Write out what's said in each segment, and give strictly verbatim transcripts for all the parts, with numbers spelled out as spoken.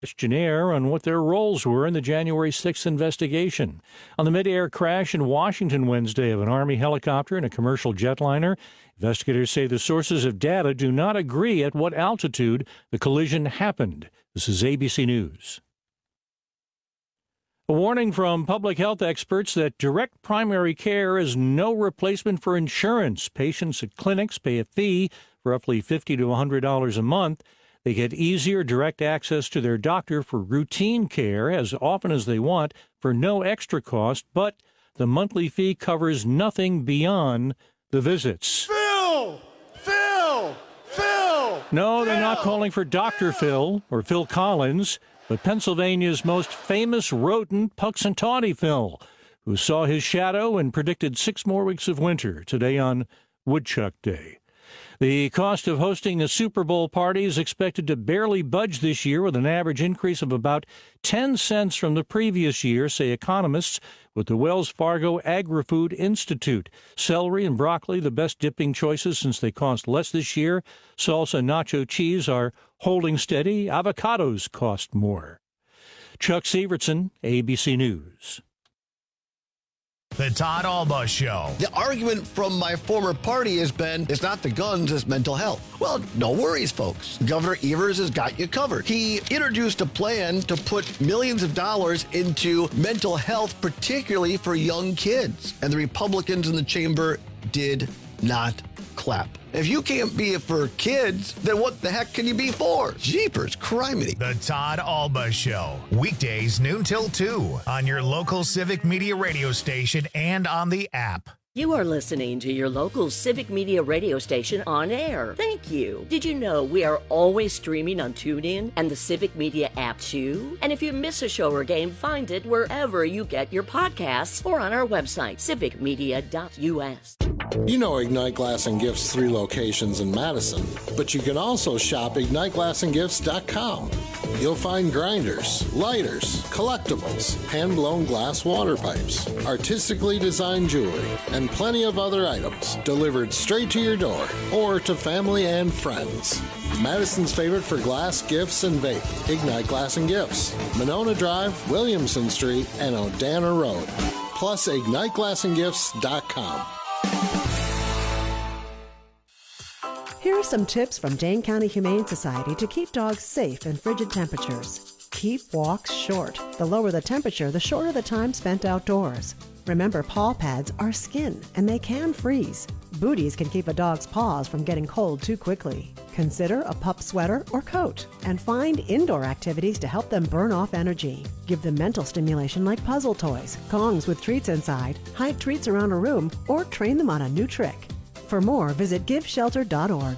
Question Air on what their roles were in the January sixth investigation. On the mid-air crash in Washington Wednesday of an Army helicopter and a commercial jetliner, investigators say the sources of data do not agree at what altitude the collision happened. This is A B C News. A warning from public health experts that direct primary care is no replacement for insurance. Patients at clinics pay a fee for roughly fifty to one hundred dollars a month. They get easier direct access to their doctor for routine care as often as they want for no extra cost, but the monthly fee covers nothing beyond the visits. Phil! Phil! Phil! No, they're Phil! not calling for Doctor Phil or Phil Collins, but Pennsylvania's most famous rodent, Puxantawney Phil, who saw his shadow and predicted six more weeks of winter today on Woodchuck Day. The cost of hosting a Super Bowl party is expected to barely budge this year, with an average increase of about ten cents from the previous year, say economists with the Wells Fargo Agri-Food Institute. Celery and broccoli, the best dipping choices since they cost less this year. Salsa and nacho cheese are holding steady. Avocados cost more. Chuck Severson, A B C News. The Todd Alba Show. The argument from my former party has been, it's not the guns, it's mental health. Well, no worries, folks. Governor Evers has got you covered. He introduced a plan to put millions of dollars into mental health, particularly for young kids. And the Republicans in the chamber did not clap. If you can't be it for kids, then what the heck can you be for? Jeepers, criminy. The Todd Alba Show. Weekdays noon till two on your local Civic Media radio station and on the app. You are listening to your local Civic Media radio station on air. Thank you. Did you know we are always streaming on TuneIn and the Civic Media app too? And if you miss a show or game, find it wherever you get your podcasts or on our website, civic media dot u s. You know Ignite Glass and Gifts' three locations in Madison, but you can also shop ignite glass and gifts dot com. You'll find grinders, lighters, collectibles, hand-blown glass water pipes, artistically designed jewelry, and plenty of other items delivered straight to your door or to family and friends. Madison's favorite for glass, gifts, and vape, Ignite Glass and Gifts, Monona Drive, Williamson Street, and Odana Road. Plus ignite glass and gifts dot com. Here are some tips from Dane County Humane Society to keep dogs safe in frigid temperatures. Keep walks short. The lower the temperature, the shorter the time spent outdoors. Remember, paw pads are skin, and they can freeze. Booties can keep a dog's paws from getting cold too quickly. Consider a pup sweater or coat, and find indoor activities to help them burn off energy. Give them mental stimulation like puzzle toys, gongs with treats inside, hide treats around a room, or train them on a new trick. For more, visit give shelter dot org.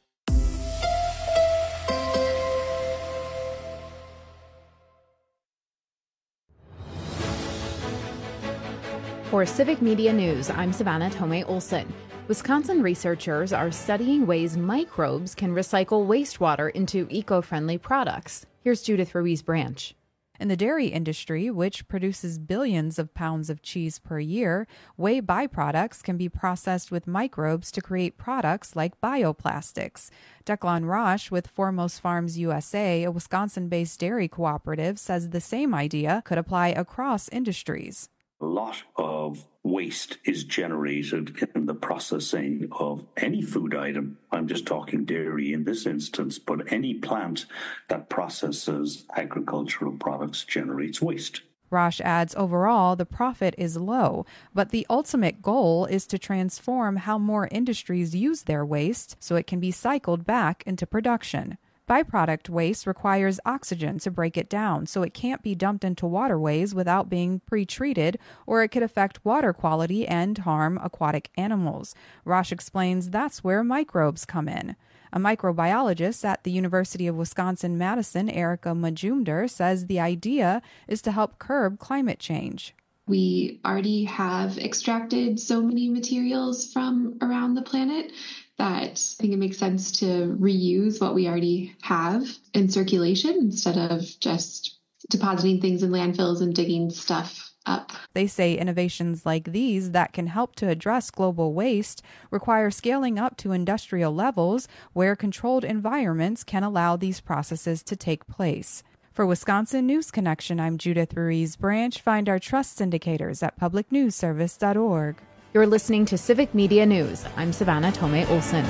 For Civic Media News, I'm Savannah Tomei Olson. Wisconsin researchers are studying ways microbes can recycle wastewater into eco-friendly products. Here's Judith Ruiz-Branch. In the dairy industry, which produces billions of pounds of cheese per year, whey byproducts can be processed with microbes to create products like bioplastics. Declan Roche with Foremost Farms U S A, a Wisconsin-based dairy cooperative, says the same idea could apply across industries. A lot of waste is generated in the processing of any food item. I'm just talking dairy in this instance, but any plant that processes agricultural products generates waste. Roche adds overall the profit is low, but the ultimate goal is to transform how more industries use their waste so it can be cycled back into production. Byproduct waste requires oxygen to break it down, so it can't be dumped into waterways without being pre-treated, or it could affect water quality and harm aquatic animals. Roche explains that's where microbes come in. A microbiologist at the University of Wisconsin-Madison, Erica Majumder, says the idea is to help curb climate change. We already have extracted so many materials from around the planet that I think it makes sense to reuse what we already have in circulation instead of just depositing things in landfills and digging stuff up. They say innovations like these that can help to address global waste require scaling up to industrial levels where controlled environments can allow these processes to take place. For Wisconsin News Connection, I'm Judith Ruiz Branch. Find our trust indicators at public news service dot org. You're listening to Civic Media News. I'm Savannah Tomei Olson.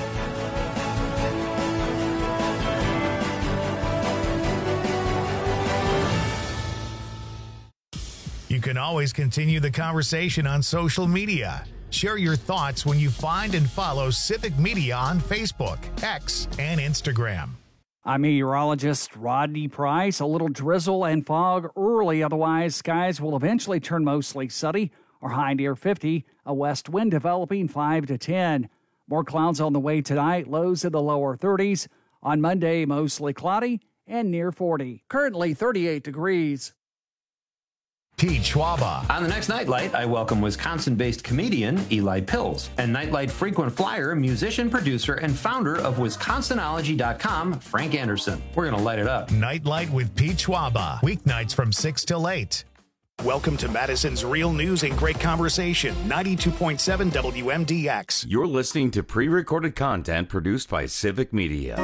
You can always continue the conversation on social media. Share your thoughts when you find and follow Civic Media on Facebook, X, and Instagram. I'm meteorologist Rodney Price. A little drizzle and fog early. Otherwise, skies will eventually turn mostly sunny or high near fifty. A west wind developing five to ten. More clouds on the way tonight. Lows in the lower thirties. On Monday, mostly cloudy and near forty. Currently thirty-eight degrees. Pete Schwaba. On the next Nightlight, I welcome Wisconsin-based comedian Eli Pills and Nightlight frequent flyer, musician, producer, and founder of Wisconsinology dot com, Frank Anderson. We're going to light it up. Nightlight with Pete Schwaba. Weeknights from six till eight. Welcome to Madison's Real News and Great Conversation, ninety-two point seven W M D X. You're listening to pre-recorded content produced by Civic Media.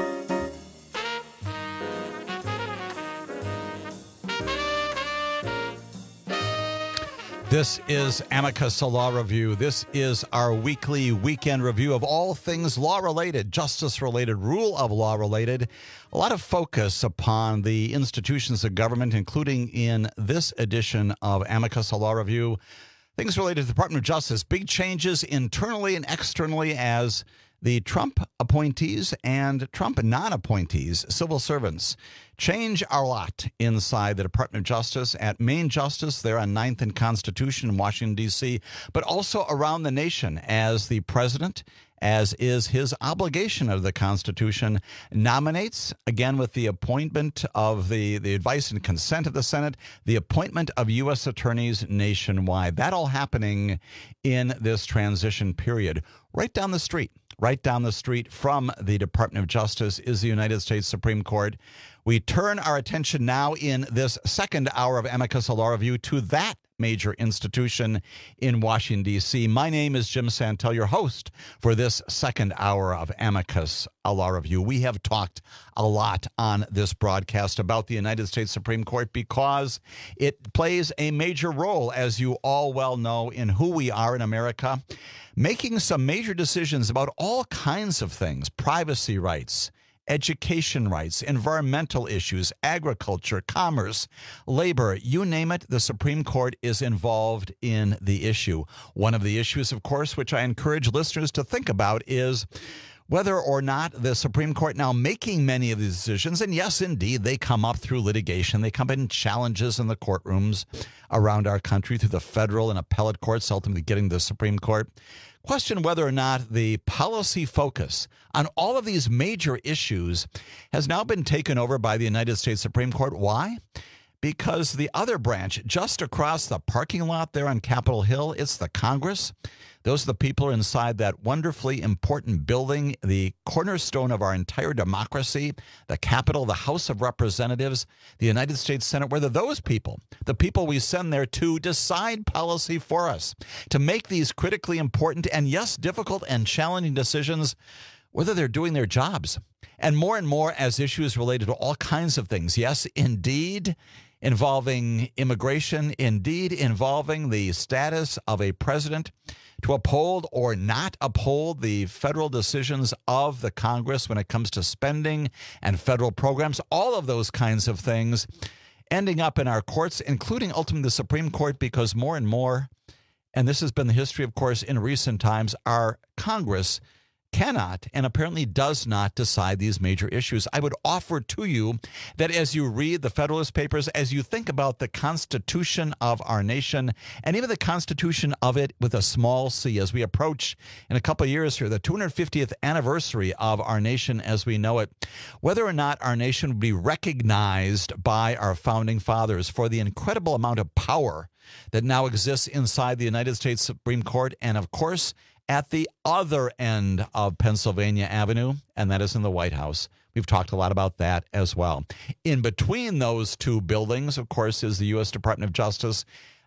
This is Amicus, a law review. This is our weekly weekend review of all things law-related, justice-related, rule of law-related. A lot of focus upon the institutions of government, including in this edition of Amicus, a law review. Things related to the Department of Justice. Big changes internally and externally as the Trump appointees and Trump non-appointees, civil servants, change a lot inside the Department of Justice, at Main Justice there on ninth and Constitution in Washington, D C, but also around the nation as the president, as is his obligation of the Constitution, nominates, again with the appointment of the, the advice and consent of the Senate, the appointment of U S attorneys nationwide. That all happening in this transition period. Right down the street, right down the street from the Department of Justice is the United States Supreme Court. We turn our attention now in this second hour of Amicus, a law review to that major institution in Washington, D C. My name is Jim Santel, your host for this second hour of Amicus, a law review. We have talked a lot on this broadcast about the United States Supreme Court because it plays a major role, as you all well know, in who we are in America, making some major decisions about all kinds of things, privacy rights, education rights, environmental issues, agriculture, commerce, labor, you name it, the Supreme Court is involved in the issue. One of the issues, of course, which I encourage listeners to think about is whether or not the Supreme Court now making many of these decisions, and yes, indeed, they come up through litigation. They come in challenges in the courtrooms around our country through the federal and appellate courts, ultimately getting to the Supreme Court. Question whether or not the policy focus on all of these major issues has now been taken over by the United States Supreme Court. Why? Because the other branch just across the parking lot there on Capitol Hill, it's the Congress. Those are the people inside that wonderfully important building, the cornerstone of our entire democracy, the Capitol, the House of Representatives, the United States Senate, whether those people, the people we send there to decide policy for us, to make these critically important and, yes, difficult and challenging decisions, whether they're doing their jobs. And more and more as issues related to all kinds of things. Yes, indeed, involving immigration, indeed involving the status of a president to uphold or not uphold the federal decisions of the Congress when it comes to spending and federal programs, all of those kinds of things ending up in our courts, including ultimately the Supreme Court, because more and more, and this has been the history, of course, in recent times, our Congress cannot and apparently does not decide these major issues. I would offer to you that as you read the Federalist Papers, as you think about the Constitution of our nation, and even the Constitution of it with a small c, as we approach in a couple of years here, the two hundred fiftieth anniversary of our nation as we know it, whether or not our nation would be recognized by our founding fathers for the incredible amount of power that now exists inside the United States Supreme Court, and of course, at the other end of Pennsylvania Avenue, and that is in the White House. We've talked a lot about that as well. In between those two buildings, of course, is the U S Department of Justice.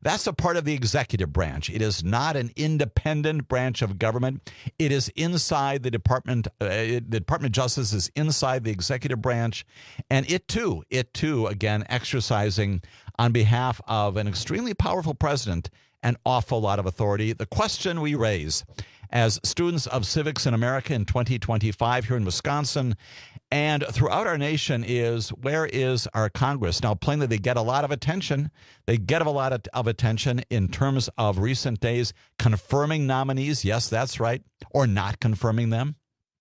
That's a part of the executive branch. It is not an independent branch of government. It is inside the Department. Uh, the Department of Justice is inside the executive branch, and it too, it too, again, exercising on behalf of an extremely powerful president an awful lot of authority. The question we raise as students of civics in America in twenty twenty-five here in Wisconsin and throughout our nation is, where is our Congress? Now, plainly, they get a lot of attention. They get a lot of, of attention in terms of recent days, confirming nominees. Yes, that's right. Or not confirming them.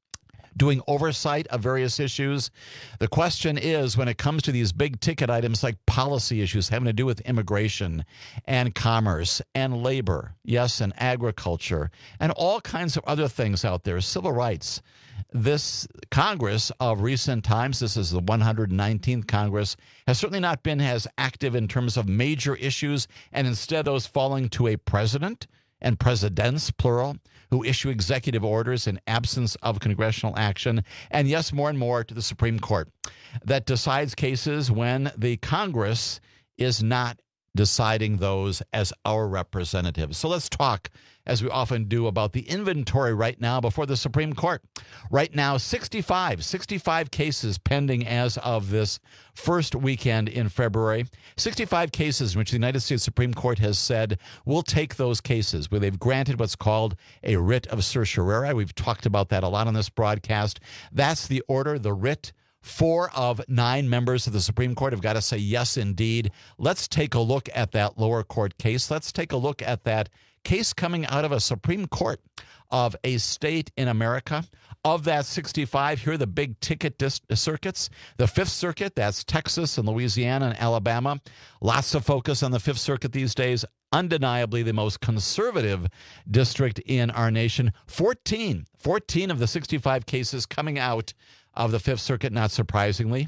Doing oversight of various issues. The question is, when it comes to these big ticket items like policy issues having to do with immigration and commerce and labor, yes, and agriculture, and all kinds of other things out there, civil rights, this Congress of recent times, this is the one hundred nineteenth Congress, has certainly not been as active in terms of major issues, and instead those falling to a president and presidents, plural, who issue executive orders in absence of congressional action, and yes, more and more to the Supreme Court that decides cases when the Congress is not deciding those as our representatives. So let's talk, as we often do, about the inventory right now before the Supreme Court. Right now, sixty-five, sixty-five cases pending as of this first weekend in February. sixty-five cases in which the United States Supreme Court has said, we'll take those cases, where they've granted what's called a writ of certiorari. We've talked about that a lot on this broadcast. That's the order, the writ. Four of nine members of the Supreme Court have got to say yes, indeed. Let's take a look at that lower court case. Let's take a look at that case coming out of a Supreme Court of a state in America. Of that sixty-five, here are the big ticket dis- circuits. The Fifth Circuit, that's Texas and Louisiana and Alabama. Lots of focus on the Fifth Circuit these days. Undeniably the most conservative district in our nation. fourteen, fourteen of the sixty-five cases coming out of the Fifth Circuit, not surprisingly.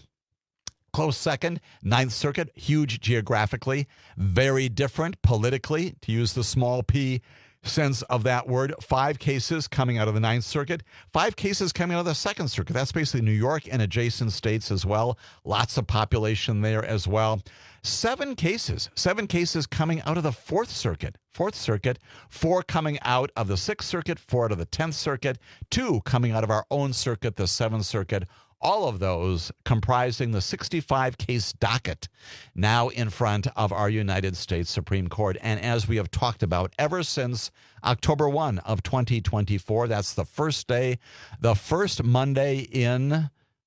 Close second, Ninth Circuit, huge geographically, very different politically, to use the small p sense of that word. Five cases coming out of the Ninth Circuit, five cases coming out of the Second Circuit. That's basically New York and adjacent states as well. Lots of population there as well. Seven cases, seven cases coming out of the Fourth Circuit. Fourth Circuit, four coming out of the Sixth Circuit, four out of the Tenth Circuit, two coming out of our own circuit, the Seventh Circuit. All of those comprising the sixty-five case docket now in front of our United States Supreme Court. And as we have talked about ever since October first of twenty twenty-four, that's the first day, the first Monday in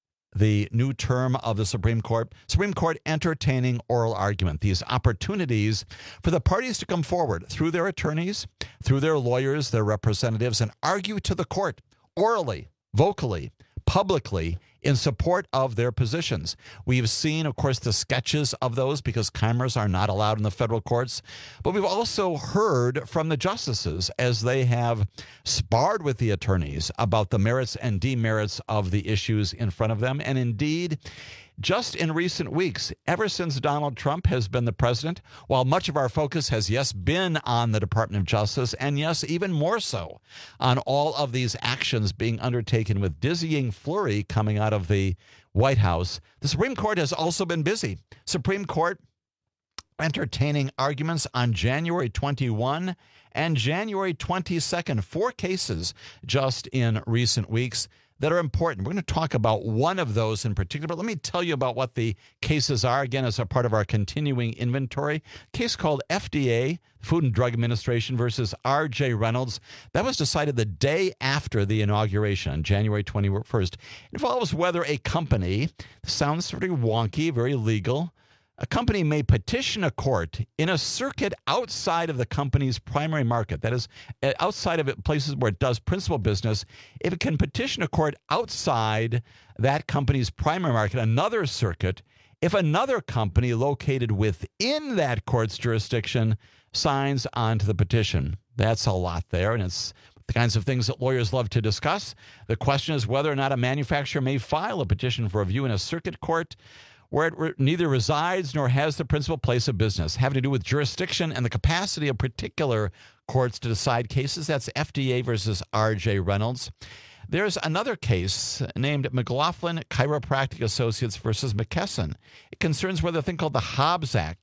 the new term of the Supreme Court, Supreme Court entertaining oral argument, these opportunities for the parties to come forward through their attorneys, through their lawyers, their representatives, and argue to the court orally, vocally, publicly, in support of their positions. We've seen, of course, the sketches of those because cameras are not allowed in the federal courts. But we've also heard from the justices as they have sparred with the attorneys about the merits and demerits of the issues in front of them. And indeed, just in recent weeks, ever since Donald Trump has been the president, while much of our focus has, yes, been on the Department of Justice, and yes, even more so on all of these actions being undertaken with dizzying flurry coming out of the White House, the Supreme Court has also been busy. Supreme Court entertaining arguments on January twenty-first and January twenty-second, four cases just in recent weeks that are important. We're going to talk about one of those in particular, but let me tell you about what the cases are, again, as a part of our continuing inventory. A case called F D A, Food and Drug Administration versus R J Reynolds. That was decided the day after the inauguration on January twenty-first. It involves whether a company, sounds pretty wonky, very legal, a company may petition a court in a circuit outside of the company's primary market, that is, outside of it, places where it does principal business. If it can petition a court outside that company's primary market, another circuit, if another company located within that court's jurisdiction signs on to the petition. That's a lot there, and it's the kinds of things that lawyers love to discuss. The question is whether or not a manufacturer may file a petition for review in a circuit court where it re- neither resides nor has the principal place of business, having to do with jurisdiction and the capacity of particular courts to decide cases. That's F D A versus R J Reynolds. There's another case named McLaughlin Chiropractic Associates versus McKesson. It concerns whether a thing called the Hobbs Act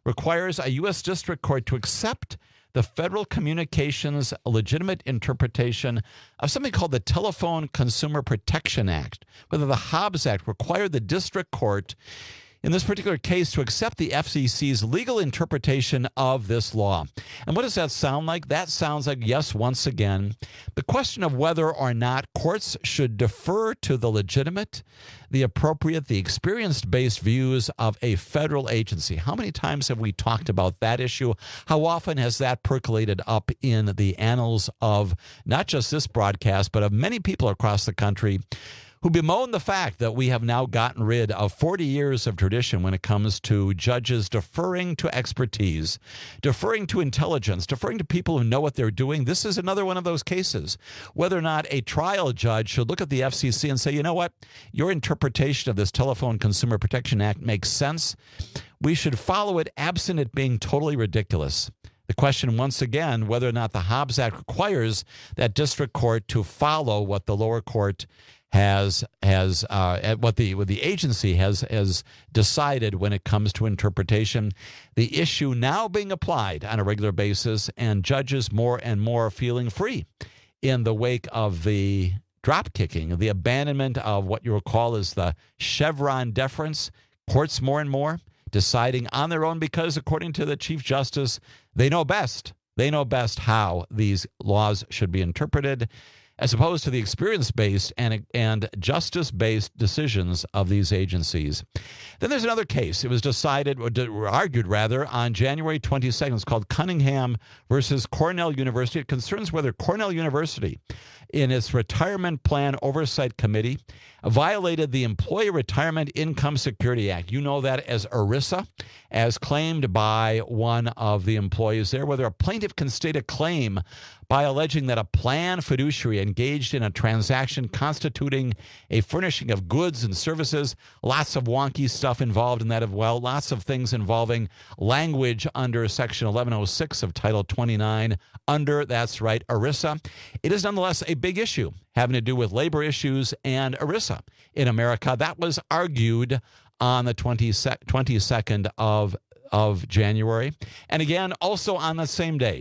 requires a U S district court to accept the Federal Communications legitimate interpretation of something called the Telephone Consumer Protection Act, whether the Hobbs Act required the district court in this particular case to accept the F C C's legal interpretation of this law. And what does that sound like? That sounds like, yes, once again, the question of whether or not courts should defer to the legitimate, the appropriate, the experience-based views of a federal agency. How many times have we talked about that issue? How often has that percolated up in the annals of not just this broadcast, but of many people across the country who bemoan the fact that we have now gotten rid of forty years of tradition when it comes to judges deferring to expertise, deferring to intelligence, deferring to people who know what they're doing. This is another one of those cases. Whether or not a trial judge should look at the F C C and say, you know what, your interpretation of this Telephone Consumer Protection Act makes sense. We should follow it absent it being totally ridiculous. The question, once again, whether or not the Hobbs Act requires that district court to follow what the lower court has has uh, what the what the agency has has decided when it comes to interpretation. The issue now being applied on a regular basis, and judges more and more feeling free in the wake of the drop kicking, the abandonment of what you recall as the Chevron deference. Courts more and more deciding on their own because, according to the Chief Justice, they know best. They know best how these laws should be interpreted, as opposed to the experience-based and, and justice-based decisions of these agencies. Then there's another case. It was decided, or argued rather, on January twenty-second. It's called Cunningham versus Cornell University. It concerns whether Cornell University, in its Retirement Plan Oversight Committee, violated the Employee Retirement Income Security Act. You know that as ERISA, as claimed by one of the employees there, whether a plaintiff can state a claim by alleging that a plan fiduciary engaged in a transaction constituting a furnishing of goods and services. Lots of wonky stuff involved in that as well. Lots of things involving language under Section eleven oh six of Title twenty-nine under, that's right, ERISA. It is nonetheless a big issue having to do with labor issues and ERISA in America. That was argued on the twenty-second of, of January. And again, also on the same day,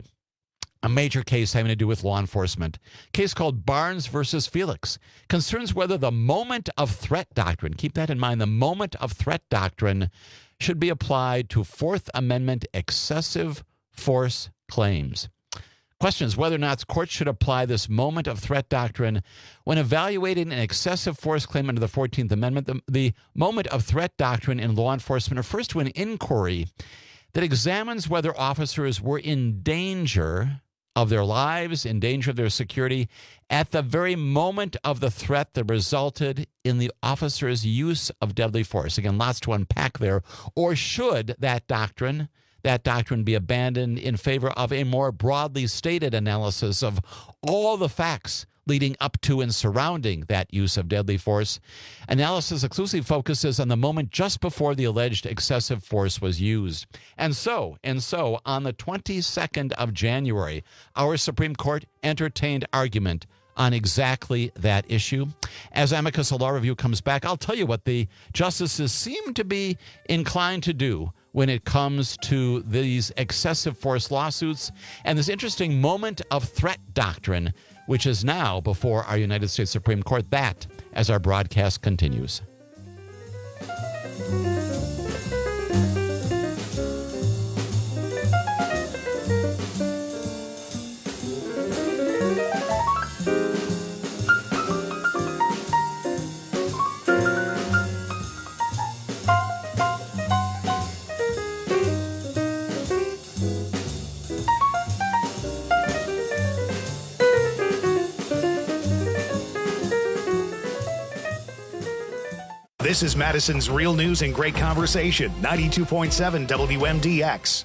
a major case having to do with law enforcement. A case called Barnes versus Felix concerns whether the moment of threat doctrine, keep that in mind, the moment of threat doctrine should be applied to Fourth Amendment excessive force claims. Questions whether or not courts should apply this moment of threat doctrine when evaluating an excessive force claim under the fourteenth Amendment. The, the moment of threat doctrine in law enforcement refers to an inquiry that examines whether officers were in danger of their lives, in danger of their security, at the very moment of the threat that resulted in the officer's use of deadly force. Again, lots to unpack there. Or should that doctrine, that doctrine be abandoned in favor of a more broadly stated analysis of all the facts leading up to and surrounding that use of deadly force? Analysis exclusively focuses on the moment just before the alleged excessive force was used. And so, and so, on the twenty-second of January, our Supreme Court entertained argument on exactly that issue. As Amicus Law Review comes back, I'll tell you what the justices seem to be inclined to do when it comes to these excessive force lawsuits and this interesting moment of threat doctrine, which is now before our United States Supreme Court. That as our broadcast continues. This is Madison's Real News and Great Conversation, ninety-two point seven W M D X.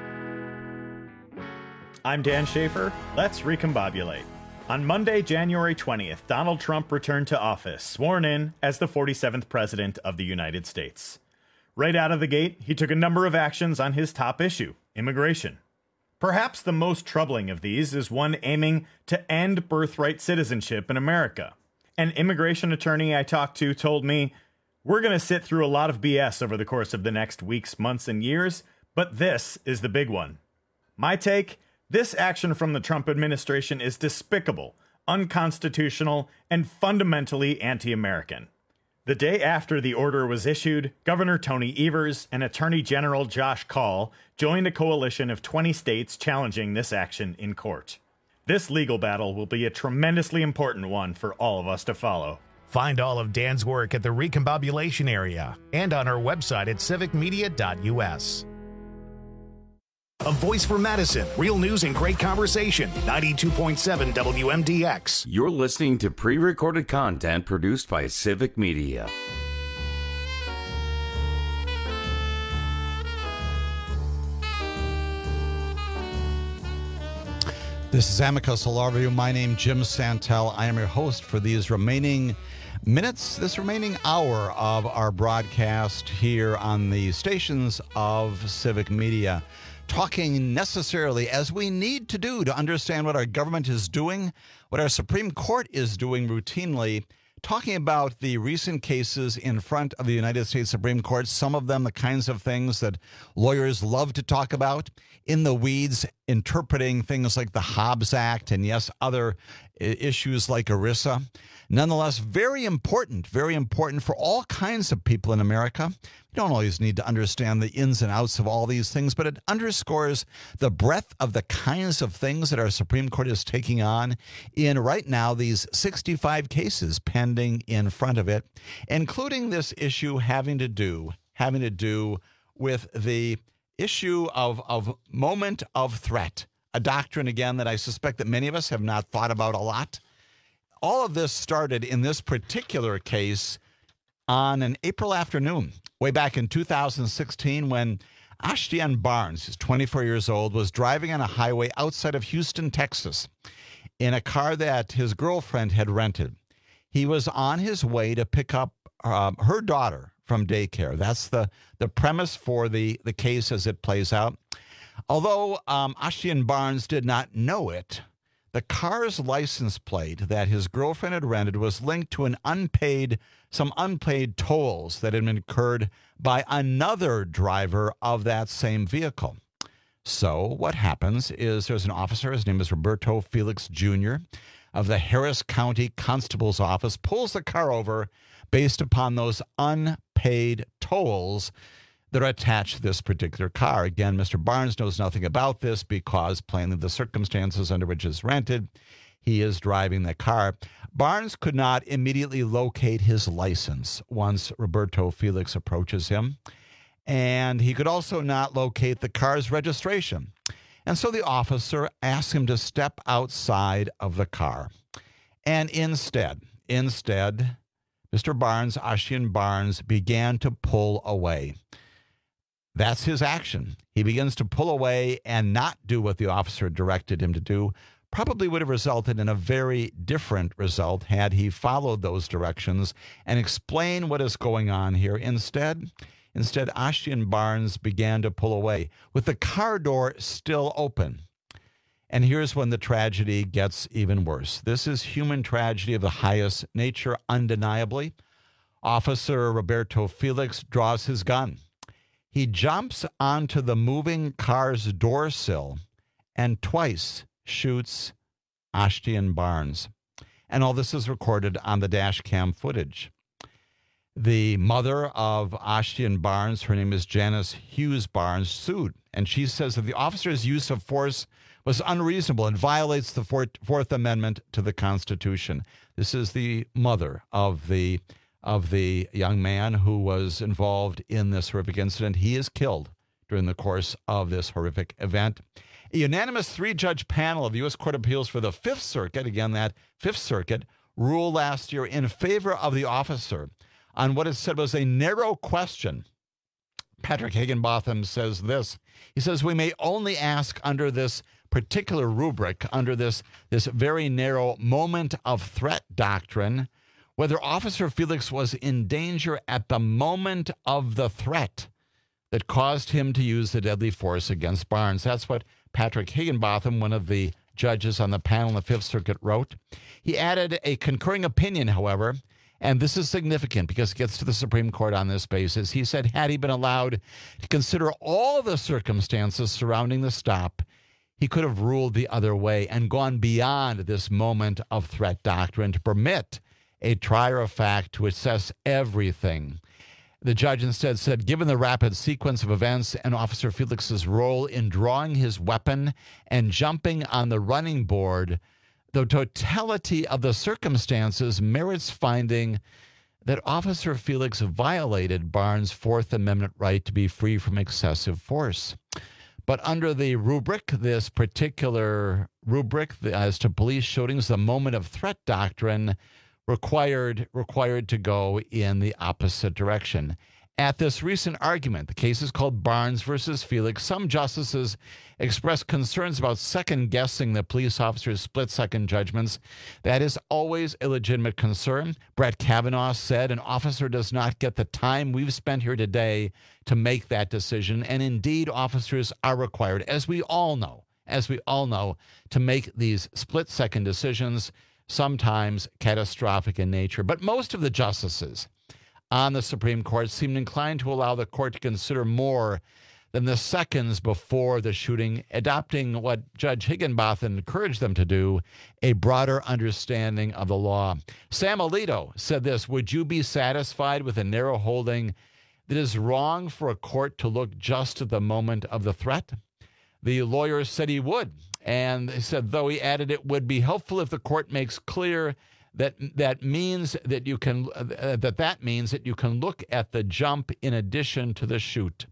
I'm Dan Schaefer. Let's recombobulate. On Monday, January twentieth, Donald Trump returned to office, sworn in as the forty-seventh President of the United States. Right out of the gate, he took a number of actions on his top issue, immigration. Perhaps the most troubling of these is one aiming to end birthright citizenship in America. An immigration attorney I talked to told me, "We're going to sit through a lot of B S over the course of the next weeks, months, and years, But this is the big one. My take, this action from the Trump administration is despicable, unconstitutional, and fundamentally anti-American. The day after the order was issued, Governor Tony Evers and Attorney General Josh Kaul joined a coalition of twenty states challenging this action in court. This legal battle will be a tremendously important one for all of us to follow. Find all of Dan's work at the Recombobulation Area and on our website at civic media dot u s. A voice for Madison. Real news and great conversation. ninety-two point seven W M D X. You're listening to pre-recorded content produced by Civic Media. This is Amicus Law Review. My name Jim Santel. I am your host for these remaining minutes, this remaining hour of our broadcast here on the stations of Civic Media. Talking necessarily, as we need to do to understand what our government is doing, what our Supreme Court is doing routinely, talking about the recent cases in front of the United States Supreme Court, some of them the kinds of things that lawyers love to talk about, in the weeds, interpreting things like the Hobbs Act and, yes, other issues like ERISA. Nonetheless, very important, very important for all kinds of people in America. You don't always need to understand the ins and outs of all these things, but it underscores the breadth of the kinds of things that our Supreme Court is taking on in right now these sixty-five cases pending in front of it, including this issue having to do, having to do with the issue of, of moment of threat, a doctrine, again, that I suspect that many of us have not thought about a lot. All of this started in this particular case on an April afternoon, way back in two thousand sixteen, when Ashtian Barnes, who's twenty-four years old, was driving on a highway outside of Houston, Texas, in a car that his girlfriend had rented. He was on his way to pick up um, her daughter from daycare. That's the, the premise for the, the case as it plays out. Although um, Ashtian Barnes did not know it, the car's license plate that his girlfriend had rented was linked to an unpaid, some unpaid tolls that had been incurred by another driver of that same vehicle. So what happens is there's an officer, his name is Roberto Felix Junior of the Harris County Constable's Office, pulls the car over based upon those unpaid tolls that are attached to this particular car. Again, Mister Barnes knows nothing about this because plainly the circumstances under which it's rented, he is driving the car. Barnes could not immediately locate his license once Roberto Felix approaches him, and he could also not locate the car's registration. And so the officer asked him to step outside of the car. And instead, instead, Mister Barnes, Ashtian Barnes, began to pull away. That's his action. He begins to pull away and not do what the officer directed him to do. Probably would have resulted in a very different result had he followed those directions and explained what is going on here. Instead, instead, Ashtian Barnes began to pull away with the car door still open. And here's when the tragedy gets even worse. This is human tragedy of the highest nature, undeniably. Officer Roberto Felix draws his gun. He jumps onto the moving car's door sill and twice shoots Ashtian Barnes. And all this is recorded on the dash cam footage. The mother of Ashtian Barnes, her name is Janice Hughes Barnes, sued. And she says that the officer's use of force was unreasonable and violates the Fourth Amendment to the Constitution. This is the mother of the of the young man who was involved in this horrific incident. He is killed during the course of this horrific event. A unanimous three-judge panel of the U S Court of Appeals for the Fifth Circuit, again, that Fifth Circuit, ruled last year in favor of the officer on what it said was a narrow question. Patrick Higginbotham says this. He says, we may only ask under this particular rubric, under this, this very narrow moment of threat doctrine, whether Officer Felix was in danger at the moment of the threat that caused him to use the deadly force against Barnes. That's what Patrick Higginbotham, one of the judges on the panel in the Fifth Circuit, wrote. He added a concurring opinion, however, And this is significant because it gets to the Supreme Court on this basis. He said, had he been allowed to consider all the circumstances surrounding the stop, he could have ruled the other way and gone beyond this moment of threat doctrine to permit a trier of fact to assess everything. The judge instead said, given the rapid sequence of events and Officer Felix's role in drawing his weapon and jumping on the running board, the totality of the circumstances merits finding that Officer Felix violated Barnes' Fourth Amendment right to be free from excessive force. But under the rubric, this particular rubric as to police shootings, the moment of threat doctrine required required to go in the opposite direction. At this recent argument, the case is called Barnes versus Felix, some justices expressed concerns about second-guessing the police officer's split-second judgments. That is always a legitimate concern. Brett Kavanaugh said an officer does not get the time we've spent here today to make that decision, and indeed officers are required, as we all know, as we all know, to make these split-second decisions, sometimes catastrophic in nature. But most of the justices on the Supreme Court seemed inclined to allow the court to consider more than the seconds before the shooting, adopting what Judge Higginbotham encouraged them to do, a broader understanding of the law. Sam Alito said this, would you be satisfied with a narrow holding that is wrong for a court to look just at the moment of the threat? The lawyer said he would, and he said, though he added it would be helpful if the court makes clear that that means that you can uh, that that means that you can look at the jump in addition to the shoot.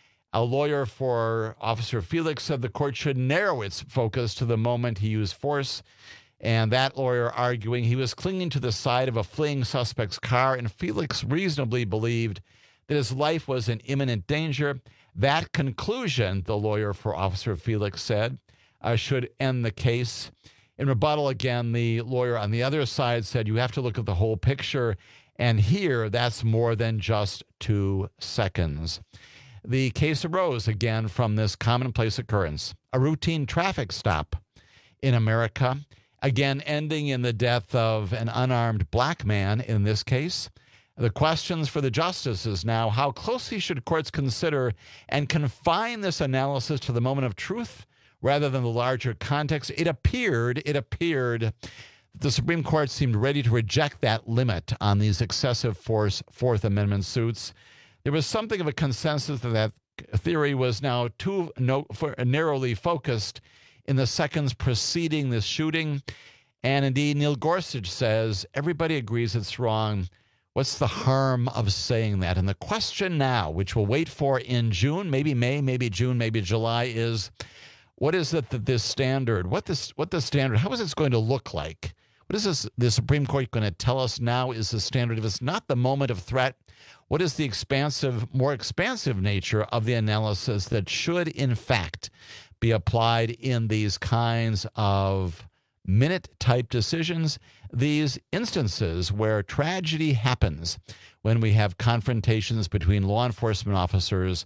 A lawyer for Officer Felix said the court should narrow its focus to the moment he used force, and that lawyer arguing he was clinging to the side of a fleeing suspect's car, and Felix reasonably believed that his life was in imminent danger. That conclusion, the lawyer for Officer Felix said, uh, should end the case. In rebuttal, again, the lawyer on the other side said you have to look at the whole picture, and here that's more than just two seconds. The case arose, again, from this commonplace occurrence, a routine traffic stop in America, again ending in the death of an unarmed black man in this case. The questions for the justices now, how closely should courts consider and confine this analysis to the moment of truth rather than the larger context? It appeared, it appeared that the Supreme Court seemed ready to reject that limit on these excessive force Fourth Amendment suits. There was something of a consensus that that theory was now too no, for, narrowly focused in the seconds preceding this shooting. And indeed, Neil Gorsuch says, everybody agrees it's wrong. What's the harm of saying that? And the question now, which we'll wait for in June, maybe May, maybe June, maybe July, is what is it that this standard, what this, what the standard, how is it going to look like? What is this, the Supreme Court going to tell us now is the standard? If it's not the moment of threat, what is the expansive, more expansive nature of the analysis that should, in fact, be applied in these kinds of minute-type decisions, these instances where tragedy happens when we have confrontations between law enforcement officers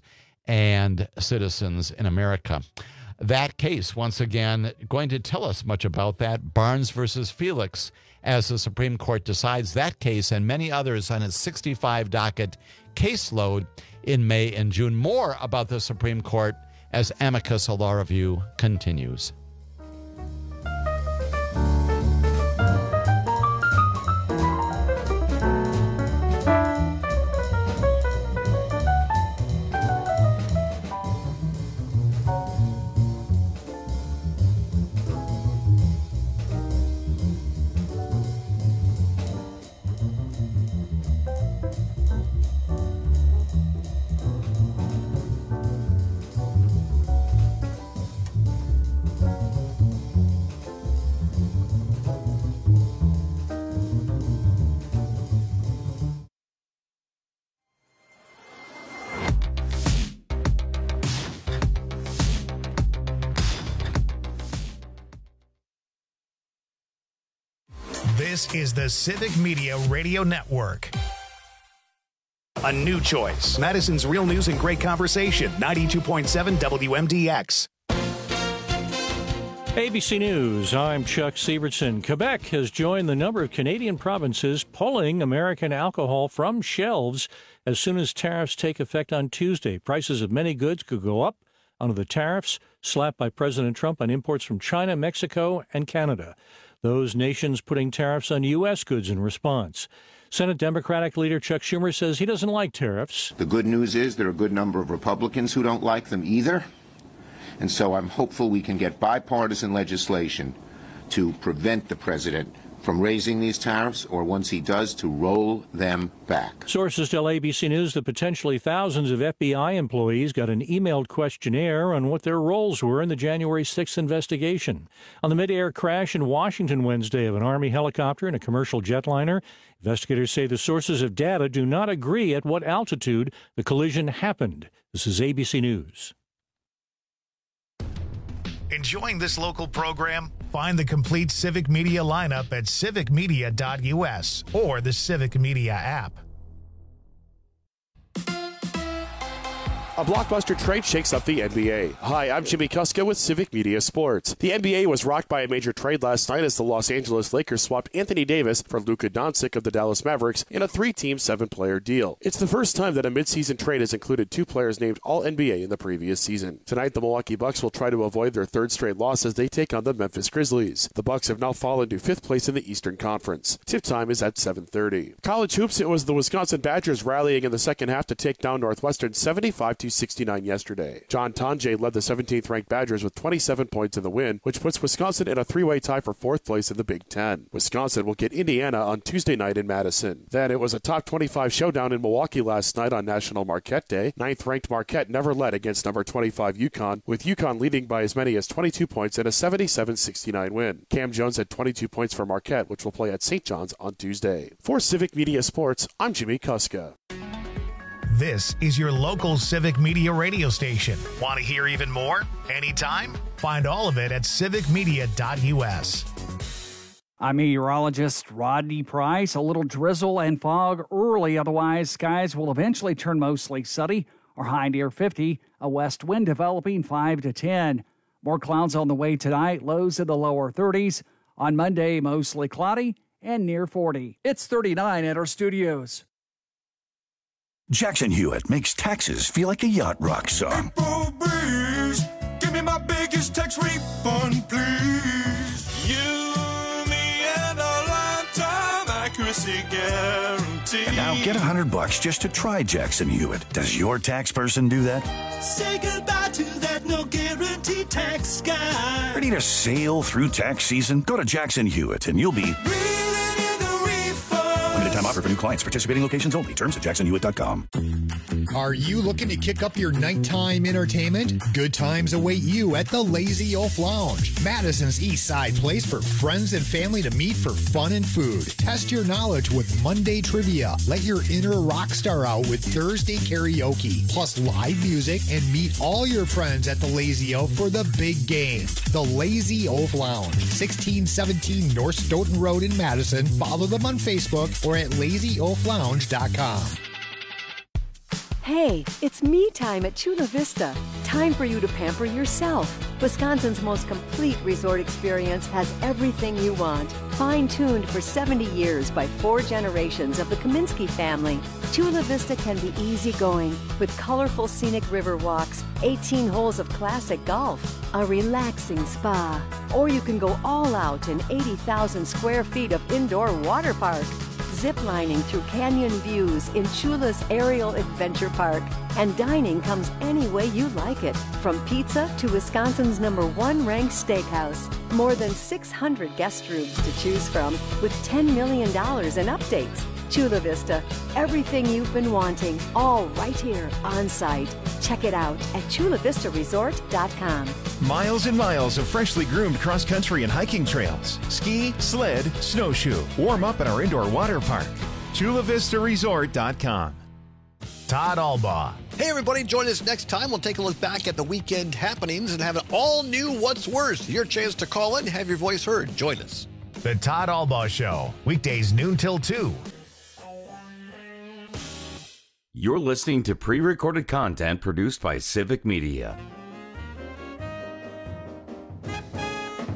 and citizens in America? That case, once again, going to tell us much about that, Barnes versus Felix, as the Supreme Court decides that case and many others on its sixty-five docket caseload in May and June. More about the Supreme Court as Amicus, a law review, continues. This is the Civic Media Radio Network. A new choice. Madison's Real News and Great Conversation. ninety-two point seven W M D X. A B C News, I'm Chuck Sievertson. Quebec has joined the number of Canadian provinces pulling American alcohol from shelves as soon as tariffs take effect on Tuesday. Prices of many goods could go up under the tariffs slapped by President Trump on imports from China, Mexico, and Canada. Those nations putting tariffs on U S goods in response. Senate Democratic leader Chuck Schumer says he doesn't like tariffs. The good news is there are a good number of Republicans who don't like them either. And so I'm hopeful we can get bipartisan legislation to prevent the president from raising these tariffs, or once he does, to roll them back. Sources tell A B C News that potentially thousands of F B I employees got an emailed questionnaire on what their roles were in the January sixth investigation. On the mid-air crash in Washington Wednesday of an Army helicopter and a commercial jetliner, investigators say the sources of data do not agree at what altitude the collision happened. This is A B C News. Enjoying this local program? Find the complete Civic Media lineup at civic media dot U S or the Civic Media app. A blockbuster trade shakes up the N B A. Hi, I'm Jimmy Kuska with Civic Media Sports. The N B A was rocked by a major trade last night as the Los Angeles Lakers swapped Anthony Davis for Luka Doncic of the Dallas Mavericks in a three-team, seven-player deal. It's the first time that a midseason trade has included two players named All N B A in the previous season. Tonight, the Milwaukee Bucks will try to avoid their third straight loss as they take on the Memphis Grizzlies. The Bucks have now fallen to fifth place in the Eastern Conference. Tip time is at seven thirty. College hoops, it was the Wisconsin Badgers rallying in the second half to take down Northwestern seventy-five to sixty-nine yesterday. John Tonje led the seventeenth-ranked Badgers with twenty-seven points in the win, which puts Wisconsin in a three-way tie for fourth place in the Big Ten. Wisconsin will get Indiana on Tuesday night in Madison. Then it was a top twenty-five showdown in Milwaukee last night on National Marquette Day. Ninth-ranked Marquette never led against number twenty-five UConn, with UConn leading by as many as twenty-two points in a seventy-seven sixty-nine win. Cam Jones had twenty-two points for Marquette, which will play at Saint John's on Tuesday. For Civic Media Sports, I'm Jimmy Kuska. This is your local Civic Media radio station. Want to hear even more? Anytime? Find all of it at civic media dot U S. I'm meteorologist Rodney Price. A little drizzle and fog early, otherwise skies will eventually turn mostly sunny or high near fifty, a west wind developing five to ten. More clouds on the way tonight, lows in the lower thirties. On Monday, mostly cloudy and near forty. It's thirty-nine at our studios. Jackson Hewitt makes taxes feel like a yacht rock song. April breeze, give me my biggest tax refund, please. You, me, and a lifetime accuracy guarantee. And now get a hundred bucks just to try Jackson Hewitt. Does your tax person do that? Say goodbye to that no guarantee tax guy. Ready to sail through tax season? Go to Jackson Hewitt and you'll be limited time offer for new clients. Participating locations only. Terms at jackson hewitt dot com. Are you looking to kick up your nighttime entertainment? Good times await you at the Lazy Oaf Lounge, Madison's East Side place for friends and family to meet for fun and food. Test your knowledge with Monday trivia. Let your inner rock star out with Thursday karaoke, plus live music, and meet all your friends at the Lazy Oaf for the big game. The Lazy Oaf Lounge, sixteen seventeen North Stoughton Road in Madison. Follow them on Facebook or at lazy oaf lounge dot com. Hey, it's me time at Chula Vista. Time for you to pamper yourself. Wisconsin's most complete resort experience has everything you want. Fine-tuned for seventy years by four generations of the Kaminsky family, Chula Vista can be easygoing with colorful scenic river walks, eighteen holes of classic golf, a relaxing spa, or you can go all out in eighty thousand square feet of indoor water park. Ziplining through canyon views in Chula's Aerial Adventure Park. And dining comes any way you like it, from pizza to Wisconsin's number one ranked steakhouse. More than six hundred guest rooms to choose from with ten million dollars in updates. Chula Vista, everything you've been wanting, all right here on site. Check it out at chula vista resort dot com. Miles and miles of freshly groomed cross-country and hiking trails. Ski, sled, snowshoe. Warm up at our indoor water park. chula vista resort dot com. Todd Albaugh. Hey, everybody, join us next time. We'll take a look back at the weekend happenings and have an all-new What's Worse. Your chance to call in and have your voice heard. Join us. The Todd Albaugh Show, weekdays noon till two. You're listening to pre-recorded content produced by Civic Media.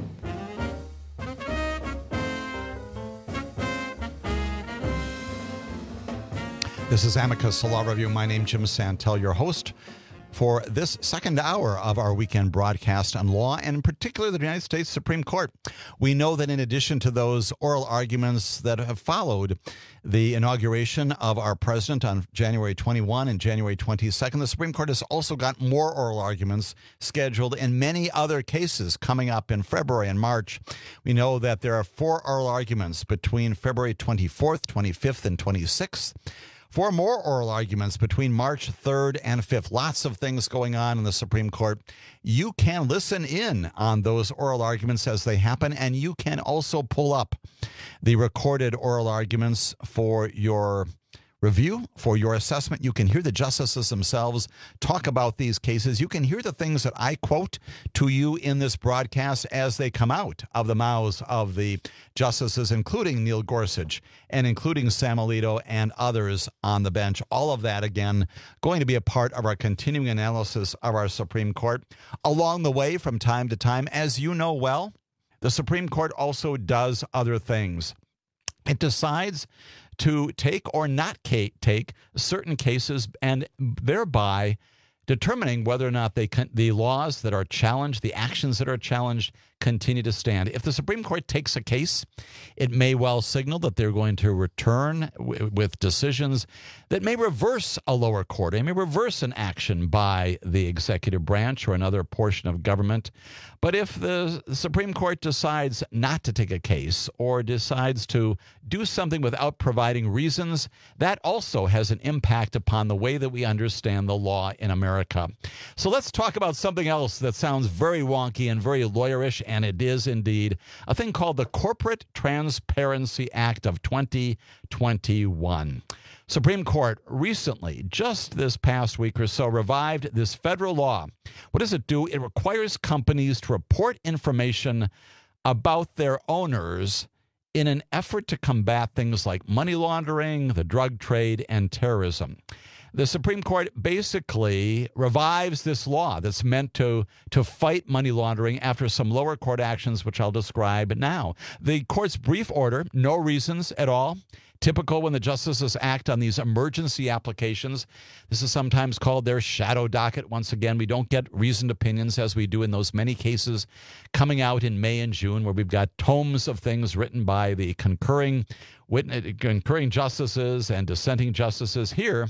This is Amicus Law Review. My name's Jim Santel, your host for this second hour of our weekend broadcast on law, and in particular the United States Supreme Court. We know that in addition to those oral arguments that have followed the inauguration of our president on January twenty-first and January twenty-second, the Supreme Court has also got more oral arguments scheduled in many other cases coming up in February and March. We know that there are four oral arguments between February twenty-fourth, twenty-fifth, and twenty-sixth. Four more oral arguments between March third and fifth. Lots of things going on in the Supreme Court. You can listen in on those oral arguments as they happen, and you can also pull up the recorded oral arguments for your review, for your assessment. You can hear the justices themselves talk about these cases. You can hear the things that I quote to you in this broadcast as they come out of the mouths of the justices, including Neil Gorsuch and including Sam Alito and others on the bench. All of that, again, going to be a part of our continuing analysis of our Supreme Court. Along the way, from time to time, as you know well, the Supreme Court also does other things. It decides to take or not take certain cases and thereby determining whether or not they can, the laws that are challenged, the actions that are challenged, continue to stand. If the Supreme Court takes a case, it may well signal that they're going to return w- with decisions that may reverse a lower court. It may reverse an action by the executive branch or another portion of government. But if the Supreme Court decides not to take a case or decides to do something without providing reasons, that also has an impact upon the way that we understand the law in America. So let's talk about something else that sounds very wonky and very lawyerish, and it is indeed a thing called the Corporate Transparency Act of twenty twenty-one. Supreme Court recently, just this past week or so, revived this federal law. What does it do? It requires companies to report information about their owners in an effort to combat things like money laundering, the drug trade, and terrorism. The Supreme Court basically revives this law that's meant to, to fight money laundering after some lower court actions, which I'll describe now. The court's brief order, no reasons at all. Typical when the justices act on these emergency applications. This is sometimes called their shadow docket. Once again, we don't get reasoned opinions as we do in those many cases coming out in May and June, where we've got tomes of things written by the concurring, concurring justices and dissenting justices. Here,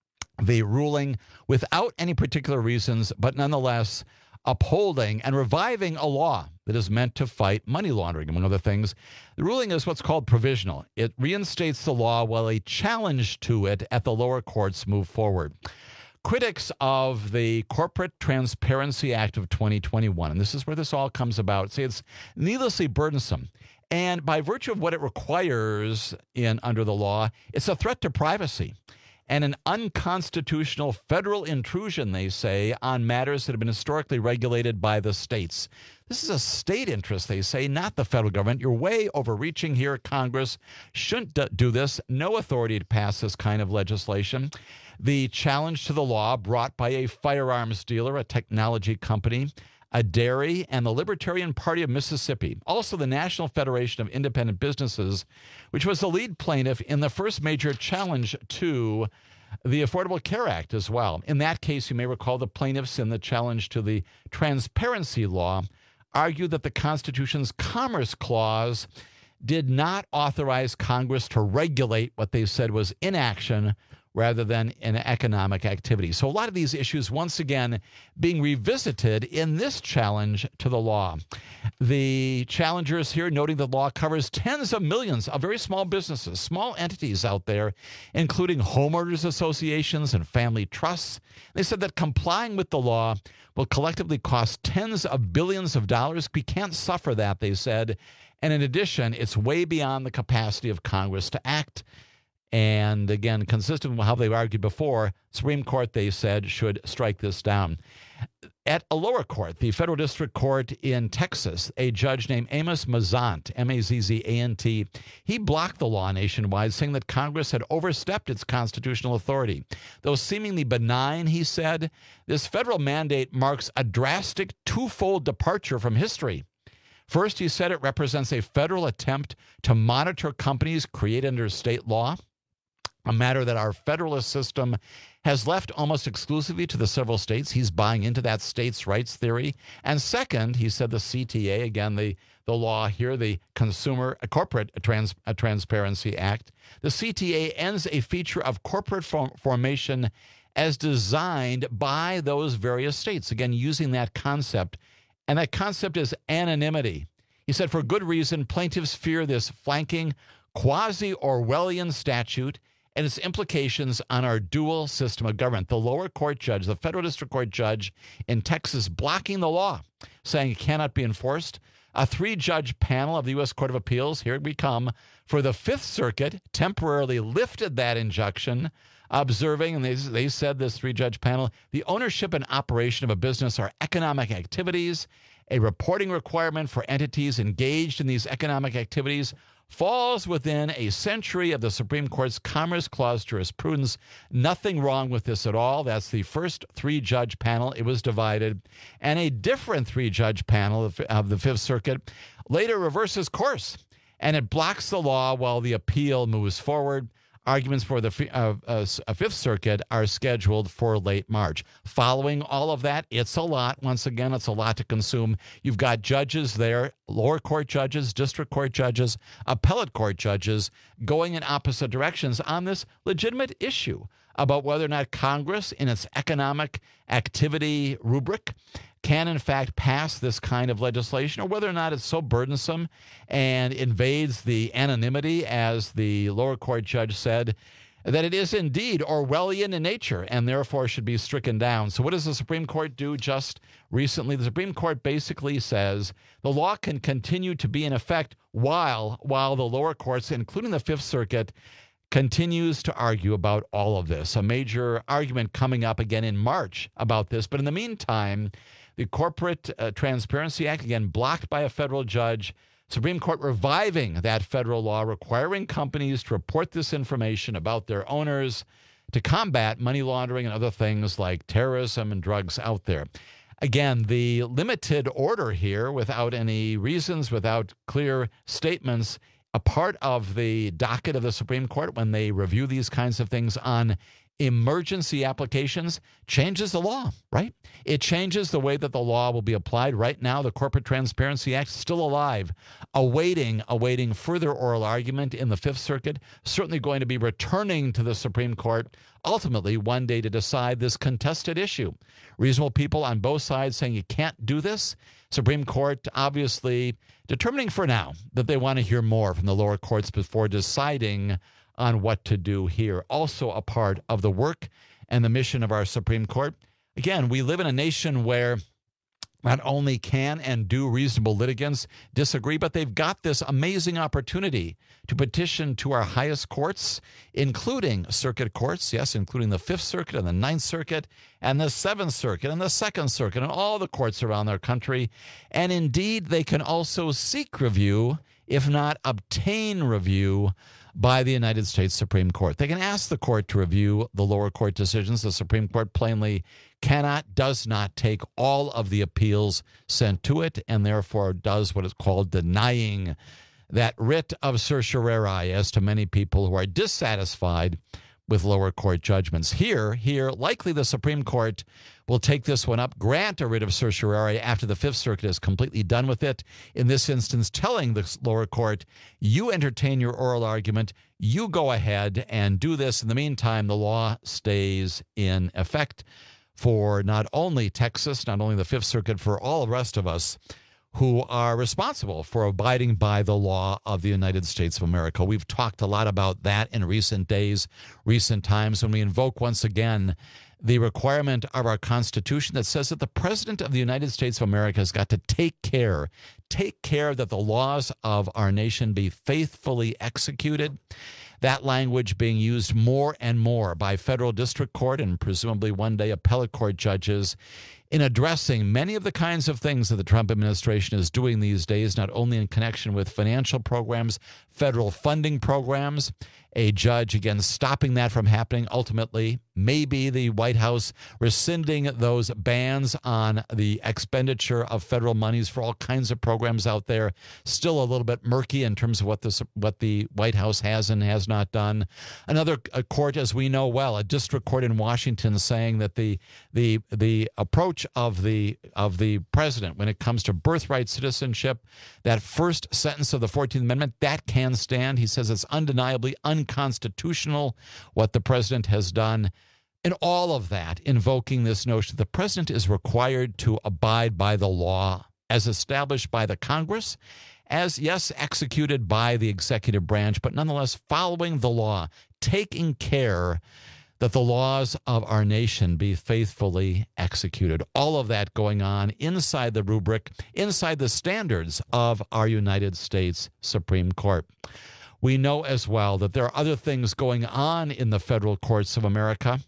the ruling without any particular reasons, but nonetheless upholding and reviving a law that is meant to fight money laundering, among other things. The ruling is what's called provisional. It reinstates the law while a challenge to it at the lower courts move forward. Critics of the Corporate Transparency Act of twenty twenty-one, and this is where this all comes about, say it's needlessly burdensome. And by virtue of what it requires in under the law, it's a threat to privacy and an unconstitutional federal intrusion, they say, on matters that have been historically regulated by the states. This is a state interest, they say, not the federal government. You're way overreaching here. Congress shouldn't do this. No authority to pass this kind of legislation. The challenge to the law brought by a firearms dealer, a technology company, a dairy, and the Libertarian Party of Mississippi. Also, the National Federation of Independent Businesses, which was the lead plaintiff in the first major challenge to the Affordable Care Act as well. In that case, you may recall the plaintiffs in the challenge to the transparency law argued that the Constitution's Commerce Clause did not authorize Congress to regulate what they said was inaction rather than an economic activity. So a lot of these issues, once again, being revisited in this challenge to the law. The challengers here noting the law covers tens of millions of very small businesses, small entities out there, including homeowners associations and family trusts. They said that complying with the law will collectively cost tens of billions of dollars. We can't suffer that, they said. And in addition, it's way beyond the capacity of Congress to act. And again, consistent with how they argued before, Supreme Court, they said, should strike this down. At a lower court, the Federal District Court in Texas, a judge named Amos Mazzant, M A Z Z A N T, he blocked the law nationwide, saying that Congress had overstepped its constitutional authority. Though seemingly benign, he said, this federal mandate marks a drastic twofold departure from history. First, he said it represents a federal attempt to monitor companies created under state law. a matter that our federalist system has left almost exclusively to the several states. He's buying into that states' rights theory. And second, he said the C T A, again, the, the law here, the Consumer uh, Corporate Trans, uh, Transparency Act, the C T A ends a feature of corporate form, formation as designed by those various states, again, using that concept. And that concept is anonymity. He said, for good reason, plaintiffs fear this flanking quasi-Orwellian statute and its implications on our dual system of government. The lower court judge, the federal district court judge in Texas, blocking the law, saying it cannot be enforced. A three-judge panel of the U S Court of Appeals, here we come, for the Fifth Circuit, temporarily lifted that injunction, observing, and they, they said, this three-judge panel, the ownership and operation of a business are economic activities. A reporting requirement for entities engaged in these economic activities falls within a century of the Supreme Court's Commerce Clause jurisprudence. Nothing wrong with this at all. That's the first three-judge panel. It was divided. And a different three-judge panel of, of the Fifth Circuit later reverses course, and it blocks the law while the appeal moves forward. Arguments for the uh, uh, Fifth Circuit are scheduled for late March. Following all of that, it's a lot. Once again, it's a lot to consume. You've got judges there, lower court judges, district court judges, appellate court judges, going in opposite directions on this legitimate issue about whether or not Congress, in its economic activity rubric, can in fact pass this kind of legislation, or whether or not it's so burdensome and invades the anonymity, as the lower court judge said, that it is indeed Orwellian in nature and therefore should be stricken down. So what does the Supreme Court do just recently? The Supreme Court basically says the law can continue to be in effect while, while the lower courts, including the Fifth Circuit, continues to argue about all of this. A major argument coming up again in March about this. But in the meantime, the Corporate uh, Transparency Act, again, blocked by a federal judge. Supreme Court reviving that federal law requiring companies to report this information about their owners to combat money laundering and other things like terrorism and drugs out there. Again, the limited order here, without any reasons, without clear statements, a part of the docket of the Supreme Court when they review these kinds of things on emergency applications, changes the law, right? It changes the way that the law will be applied. Right now, the Corporate Transparency Act is still alive, awaiting, awaiting further oral argument in the Fifth Circuit, certainly going to be returning to the Supreme Court ultimately one day to decide this contested issue. Reasonable people on both sides saying you can't do this. Supreme Court obviously determining for now that they want to hear more from the lower courts before deciding on what to do here. Also a part of the work and the mission of our Supreme Court. Again, we live in a nation where not only can and do reasonable litigants disagree, but they've got this amazing opportunity to petition to our highest courts, including circuit courts, yes, including the Fifth Circuit and the Ninth Circuit and the Seventh Circuit and the Second Circuit and all the courts around their country. And indeed, they can also seek review, if not obtain review, by the United States Supreme Court. They can ask the court to review the lower court decisions. The Supreme Court plainly cannot, does not take all of the appeals sent to it, and therefore does what is called denying that writ of certiorari as to many people who are dissatisfied with lower court judgments. Here, here, likely the Supreme Court will take this one up, grant a writ of certiorari after the Fifth Circuit is completely done with it. In this instance, telling the lower court, you entertain your oral argument, you go ahead and do this. In the meantime, the law stays in effect for not only Texas, not only the Fifth Circuit, for all the rest of us who are responsible for abiding by the law of the United States of America. We've talked a lot about that in recent days, recent times, when we invoke once again the requirement of our Constitution that says that the President of the United States of America has got to take care, take care that the laws of our nation be faithfully executed. That language being used more and more by federal district court and presumably one day appellate court judges in addressing many of the kinds of things that the Trump administration is doing these days, not only in connection with financial programs, federal funding programs, a judge, again, stopping that from happening. Ultimately, maybe the White House rescinding those bans on the expenditure of federal monies for all kinds of programs out there. Still a little bit murky in terms of what this, what the White House has and has not done. Another a court, as we know well, a district court in Washington, saying that the the the approach of the of the president when it comes to birthright citizenship, that first sentence of the fourteenth Amendment, that can stand. He says it's undeniably unconstitutional what the president has done. And all of that invoking this notion that the president is required to abide by the law as established by the Congress, as, yes, executed by the executive branch, but nonetheless following the law, taking care that the laws of our nation be faithfully executed. All of that going on inside the rubric, inside the standards of our United States Supreme Court. We know as well that there are other things going on in the federal courts of America.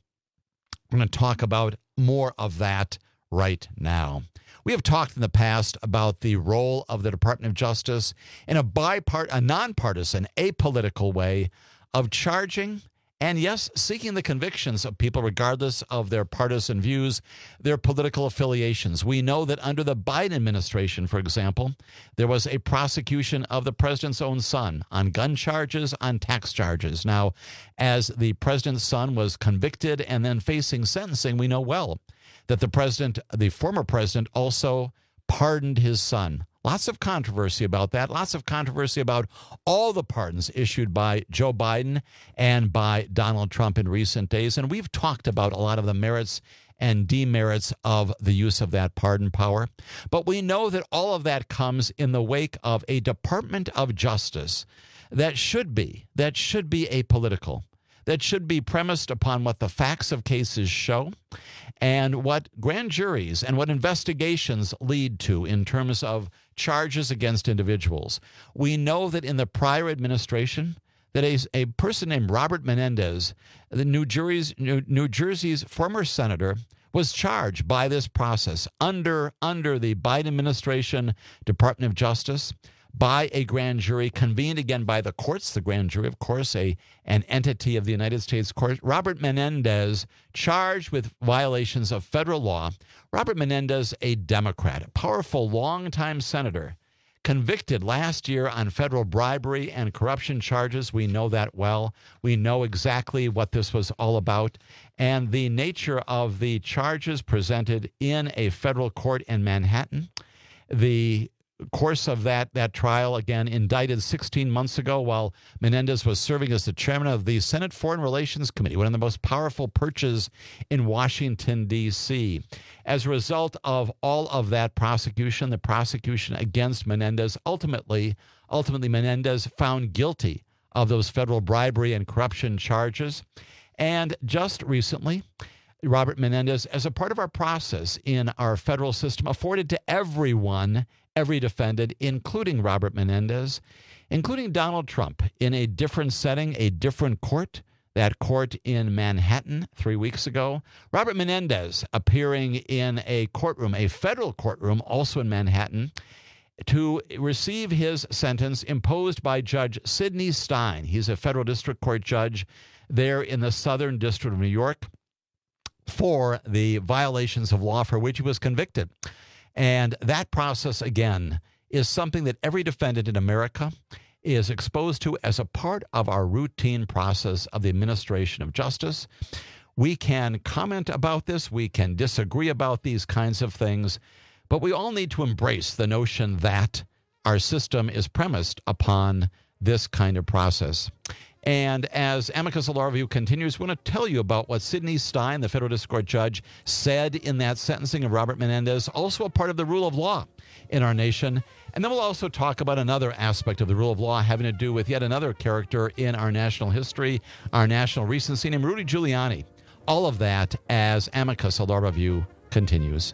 I'm going to talk about more of that right now. We have talked in the past about the role of the Department of Justice in a bipart, a nonpartisan, apolitical way of charging and, yes, seeking the convictions of people regardless of their partisan views, their political affiliations. We know that under the Biden administration, for example, there was a prosecution of the president's own son on gun charges, on tax charges. Now, as the president's son was convicted and then facing sentencing, we know well that the president, the former president, also pardoned his son. Lots of controversy about that. Lots of controversy about all the pardons issued by Joe Biden and by Donald Trump in recent days. And we've talked about a lot of the merits and demerits of the use of that pardon power. But we know that all of that comes in the wake of a Department of Justice that should be, that should be apolitical, that should be premised upon what the facts of cases show and what grand juries and what investigations lead to in terms of charges against individuals. We know that in the prior administration, that a, a person named Robert Menendez, the New Jersey's, New, New Jersey's former senator, was charged by this process under, under the Biden administration, Department of Justice, by a grand jury convened again by the courts, the grand jury, of course, a an entity of the United States court. Robert Menendez charged with violations of federal law. Robert Menendez, a Democrat, a powerful longtime senator, convicted last year on federal bribery and corruption charges. We know that well. We know exactly what this was all about. And the nature of the charges presented in a federal court in Manhattan, the course of that that trial, again, indicted sixteen months ago while Menendez was serving as the chairman of the Senate Foreign Relations Committee, one of the most powerful perches in Washington, D C As a result of all of that prosecution, the prosecution against Menendez, ultimately, ultimately Menendez found guilty of those federal bribery and corruption charges. And just recently, Robert Menendez, as a part of our process in our federal system, afforded to everyone, every defendant, including Robert Menendez, including Donald Trump, in a different setting, a different court, that court in Manhattan three weeks ago. Robert Menendez appearing in a courtroom, a federal courtroom, also in Manhattan, to receive his sentence imposed by Judge Sidney Stein. He's a federal district court judge there in the Southern District of New York for the violations of law for which he was convicted. And that process, again, is something that every defendant in America is exposed to as a part of our routine process of the administration of justice. We can comment about this. We can disagree about these kinds of things. But we all need to embrace the notion that our system is premised upon this kind of process. And as Amicus Law Review continues, we want to tell you about what Sidney Stein, the federal district court judge, said in that sentencing of Robert Menendez, also a part of the rule of law in our nation. And then we'll also talk about another aspect of the rule of law having to do with yet another character in our national history, our national recency, named Rudy Giuliani. All of that as Amicus Law Review continues.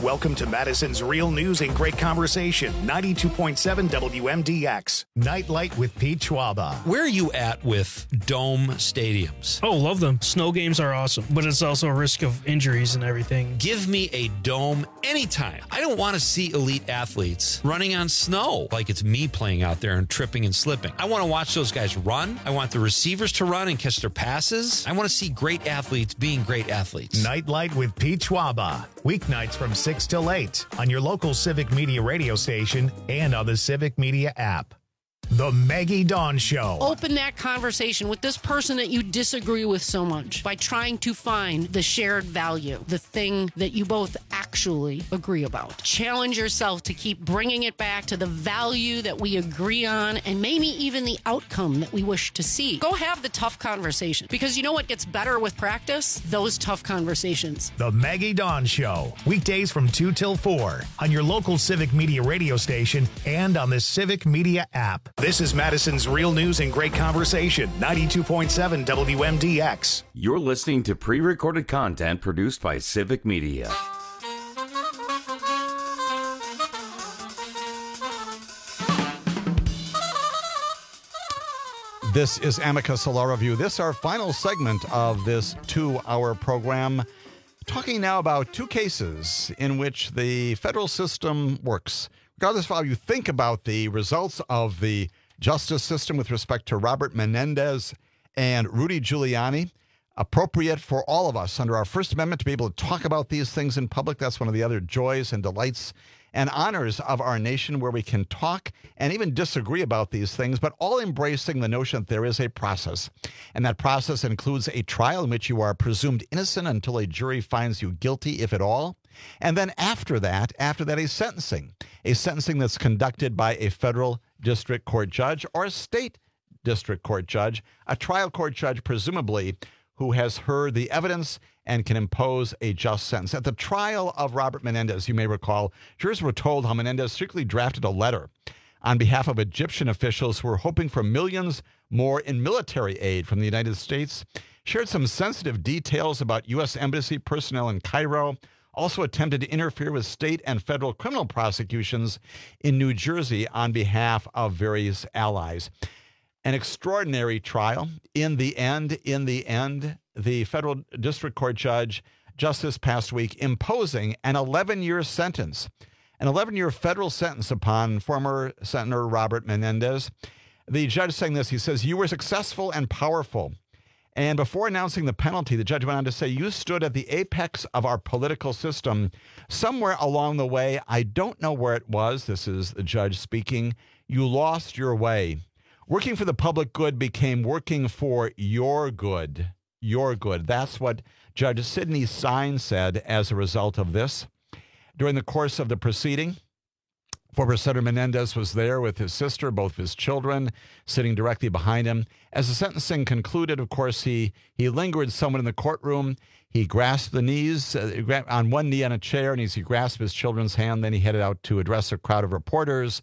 Welcome to Madison's Real News and Great Conversation, ninety-two point seven W M D X. Nightlight with Pete Schwaba. Where are you at with dome stadiums? Oh, love them. Snow games are awesome, but it's also a risk of injuries and everything. Give me a dome anytime. I don't want to see elite athletes running on snow like it's me playing out there and tripping and slipping. I want to watch those guys run. I want the receivers to run and catch their passes. I want to see great athletes being great athletes. Nightlight with Pete Schwaba. Weeknights from six till eight on your local Civic Media radio station and on the Civic Media app. The Maggie Dawn Show. Open that conversation with this person that you disagree with so much by trying to find the shared value, the thing that you both actually agree about. Challenge yourself to keep bringing it back to the value that we agree on and maybe even the outcome that we wish to see. Go have the tough conversation, because you know what gets better with practice? Those tough conversations. The Maggie Dawn Show. Weekdays from two till four on your local Civic Media radio station and on the Civic Media app. This is Madison's Real News and Great Conversation, ninety-two point seven W M D X. You're listening to pre-recorded content produced by Civic Media. This is Amicus Law Review. This is our final segment of this two-hour program, talking now about two cases in which the federal system works. Regardless of how you think about the results of the justice system with respect to Robert Menendez and Rudy Giuliani, appropriate for all of us under our First Amendment to be able to talk about these things in public. That's one of the other joys and delights and honors of our nation, where we can talk and even disagree about these things, but all embracing the notion that there is a process. And that process includes a trial in which you are presumed innocent until a jury finds you guilty, if at all. And then after that, after that, a sentencing, a sentencing that's conducted by a federal district court judge or a state district court judge, a trial court judge, presumably, who has heard the evidence and can impose a just sentence. At the trial of Robert Menendez, you may recall, jurors were told how Menendez secretly drafted a letter on behalf of Egyptian officials who were hoping for millions more in military aid from the United States, shared some sensitive details about U S embassy personnel in Cairo, also attempted to interfere with state and federal criminal prosecutions in New Jersey on behalf of various allies. An extraordinary trial. In the end, in the end, the federal district court judge just this past week imposing an eleven-year sentence, an eleven-year federal sentence upon former Senator Robert Menendez. The judge saying this, he says, "You were successful and powerful." And before announcing the penalty, the judge went on to say, "You stood at the apex of our political system. Somewhere along the way, I don't know where it was," this is the judge speaking, "you lost your way. Working for the public good became working for your good, your good." That's what Judge Sidney Sine said as a result of this. During the course of the proceeding, former Senator Menendez was there with his sister, both of his children, sitting directly behind him. As the sentencing concluded, of course, he he lingered somewhat in the courtroom. He grasped the knees, uh, on one knee on a chair, and as he grasped his children's hand, then he headed out to address a crowd of reporters.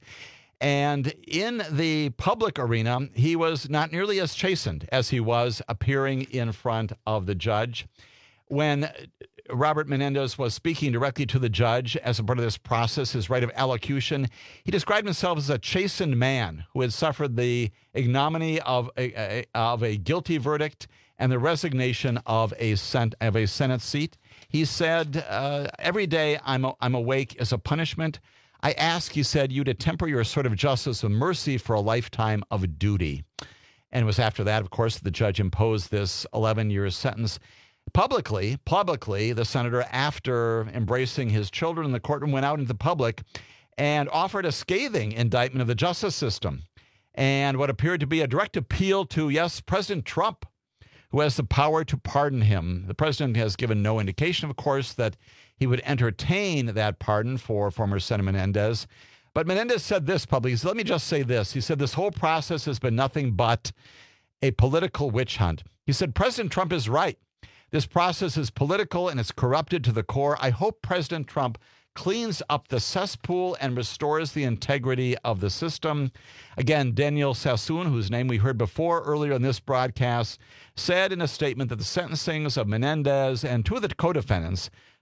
And in the public arena, he was not nearly as chastened as he was appearing in front of the judge. When Robert Menendez was speaking directly to the judge as a part of this process, his right of allocution, he described himself as a chastened man who had suffered the ignominy of a, a, of a guilty verdict and the resignation of a, cent, of a Senate seat. He said, uh, every day I'm, I'm awake as a punishment. I ask, he said, you to temper your sort of justice with mercy for a lifetime of duty. And it was after that, of course, the judge imposed this eleven-year sentence. Publicly, publicly, the senator, after embracing his children in the courtroom, went out into the public and offered a scathing indictment of the justice system and what appeared to be a direct appeal to, yes, President Trump, who has the power to pardon him. The president has given no indication, of course, that he would entertain that pardon for former Senator Menendez. But Menendez said this publicly. He said, let me just say this. He said, this whole process has been nothing but a political witch hunt. He said, President Trump is right. This process is political and it's corrupted to the core. I hope President Trump cleans up the cesspool and restores the integrity of the system. Again, Daniel Sassoon, whose name we heard before earlier in this broadcast, said in a statement that the sentencings of Menendez and two of the co-defendants,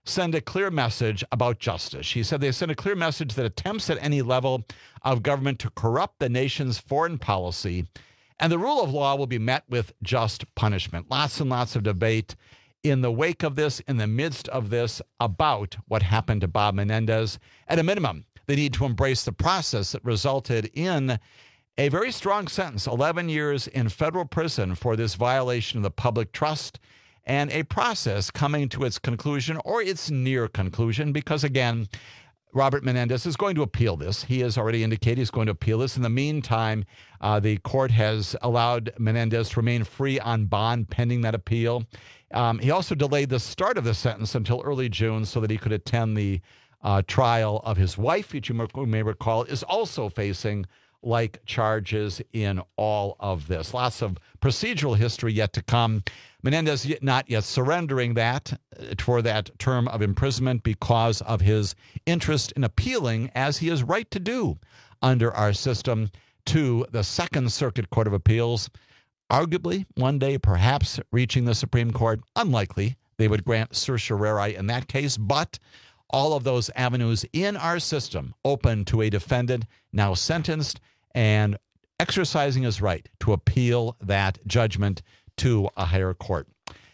send a clear message about justice. She said they send a clear message that attempts at any level of government to corrupt the nation's foreign policy and the rule of law will be met with just punishment. Lots and lots of debate in the wake of this, in the midst of this, about what happened to Bob Menendez. At a minimum, they need to embrace the process that resulted in a very strong sentence, eleven years in federal prison for this violation of the public trust, and a process coming to its conclusion or its near conclusion, because again, Robert Menendez is going to appeal this. He has already indicated he's going to appeal this. In the meantime, uh, the court has allowed Menendez to remain free on bond pending that appeal. Um, he also delayed the start of the sentence until early June so that he could attend the uh, trial of his wife, which you may recall is also facing like charges in all of this. Lots of procedural history yet to come. Menendez yet not yet surrendering that for that term of imprisonment because of his interest in appealing, as he is right to do under our system, to the Second Circuit Court of Appeals. Arguably, one day, perhaps reaching the Supreme Court. Unlikely they would grant certiorari in that case, but all of those avenues in our system open to a defendant now sentenced and exercising his right to appeal that judgment to a higher court.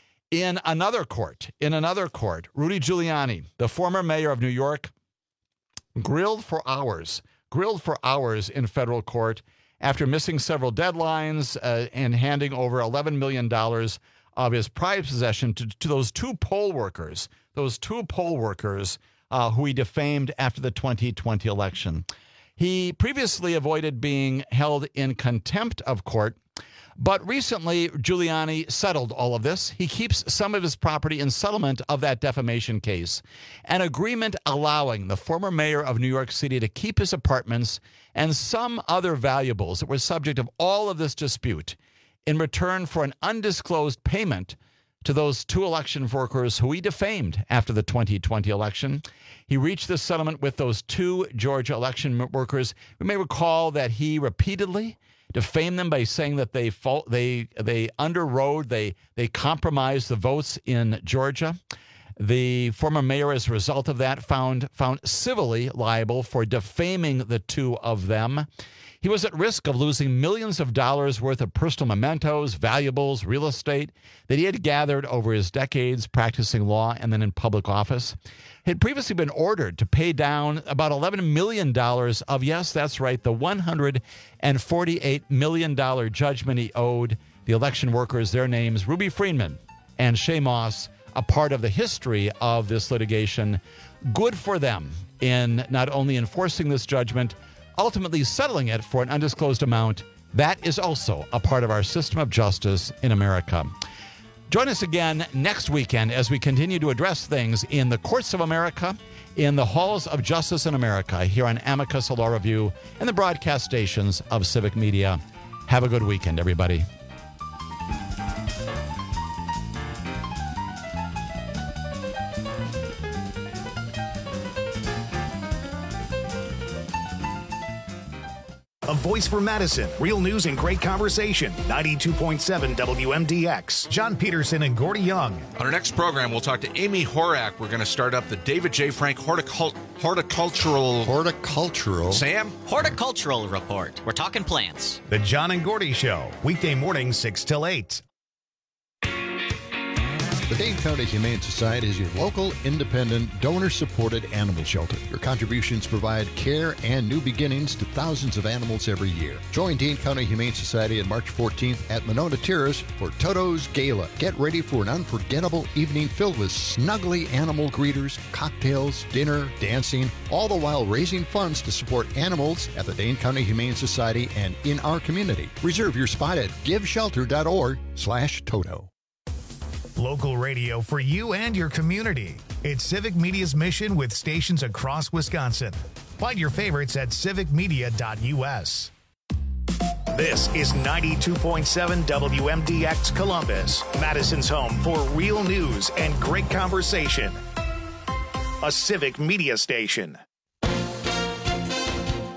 In another court, in another court, Rudy Giuliani, the former mayor of New York, grilled for hours, grilled for hours in federal court after missing several deadlines uh, and handing over eleven million dollars of his prized possession to, to those two poll workers, those two poll workers uh, who he defamed after the twenty twenty election. He previously avoided being held in contempt of court, but recently Giuliani settled all of this. He keeps some of his property in settlement of that defamation case, an agreement allowing the former mayor of New York City to keep his apartments and some other valuables that were subject of all of this dispute in return for an undisclosed payment to those two election workers who he defamed after the twenty twenty election. He reached this settlement with those two Georgia election workers. You may recall that he repeatedly defamed them by saying that they fault, they they underrode, they they compromised the votes in Georgia. The former mayor, as a result of that, found found civilly liable for defaming the two of them. He was at risk of losing millions of dollars worth of personal mementos, valuables, real estate that he had gathered over his decades practicing law and then in public office. He had previously been ordered to pay down about eleven million dollars of, yes, that's right, the one hundred forty-eight million dollars judgment he owed the election workers, their names, Ruby Freeman and Shay Moss, a part of the history of this litigation. Good for them in not only enforcing this judgment, ultimately settling it for an undisclosed amount. That is also a part of our system of justice in America. Join us again next weekend as we continue to address things in the courts of America, in the halls of justice in America, here on Amicus Law Review and the broadcast stations of Civic Media. Have a good weekend, everybody. A voice for Madison. Real news and great conversation. ninety-two point seven W M D X. John Peterson and Gordy Young. On our next program, we'll talk to Amy Horak. We're going to start up the David J. Frank Horticul- Horticultural... Horticultural... Sam? Horticultural Report. We're talking plants. The John and Gordy Show. Weekday mornings, six till eight. The Dane County Humane Society is your local, independent, donor-supported animal shelter. Your contributions provide care and new beginnings to thousands of animals every year. Join Dane County Humane Society on March fourteenth at Monona Terrace for Toto's Gala. Get ready for an unforgettable evening filled with snuggly animal greeters, cocktails, dinner, dancing, all the while raising funds to support animals at the Dane County Humane Society and in our community. Reserve your spot at giveshelter.org slash Toto. Local radio for you and your community. It's Civic Media's mission with stations across Wisconsin. Find your favorites at civic media dot U S. This is ninety-two point seven W M D X Columbus, Madison's home for real news and great conversation. A Civic Media station.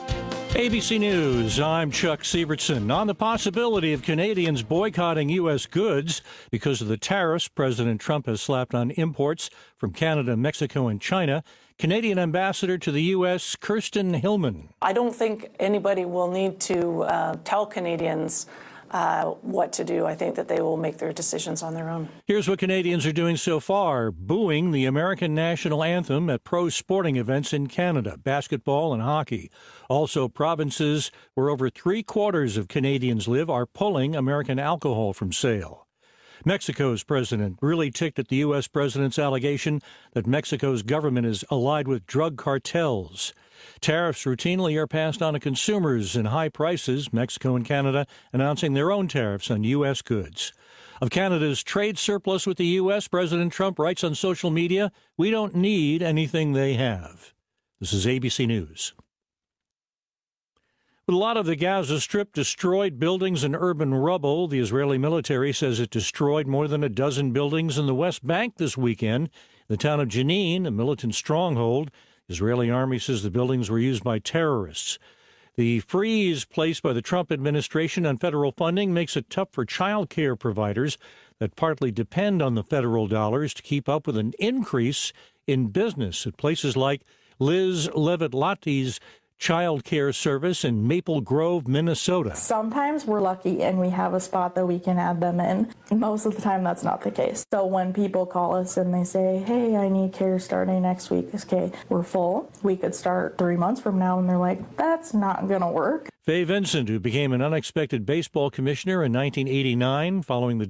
A B C News, I'm Chuck Sievertson. On the possibility of Canadians boycotting U S goods because of the tariffs President Trump has slapped on imports from Canada, Mexico, and China, Canadian Ambassador to the U S, Kirsten Hillman. I don't think anybody will need to uh, tell Canadians Uh, what to do. I think that they will make their decisions on their own. Here's what Canadians are doing so far: booing the American national anthem at pro sporting events in Canada, basketball and hockey. Also, provinces where over three quarters of Canadians live are pulling American alcohol from sale. Mexico's president really ticked at the U S president's allegation that Mexico's government is allied with drug cartels. Tariffs routinely are passed on to consumers in high prices, Mexico and Canada announcing their own tariffs on U S goods. Of Canada's trade surplus with the U S, President Trump writes on social media, "We don't need anything they have." This is A B C News. With a lot of the Gaza Strip destroyed buildings and urban rubble, the Israeli military says it destroyed more than a dozen buildings in the West Bank this weekend. The town of Jenin, a militant stronghold, Israeli army says the buildings were used by terrorists. The freeze placed by the Trump administration on federal funding makes it tough for child care providers that partly depend on the federal dollars to keep up with an increase in business at places like Liz Levitt-Latti's child care service in Maple Grove, Minnesota. Sometimes we're lucky and we have a spot that we can add them in. Most of the time that's not the case. So when people call us and they say, hey, I need care starting next week, okay, we're full. We could start three months from now, and they're like, that's not going to work. Fay Vincent, who became an unexpected baseball commissioner in nineteen eighty-nine following the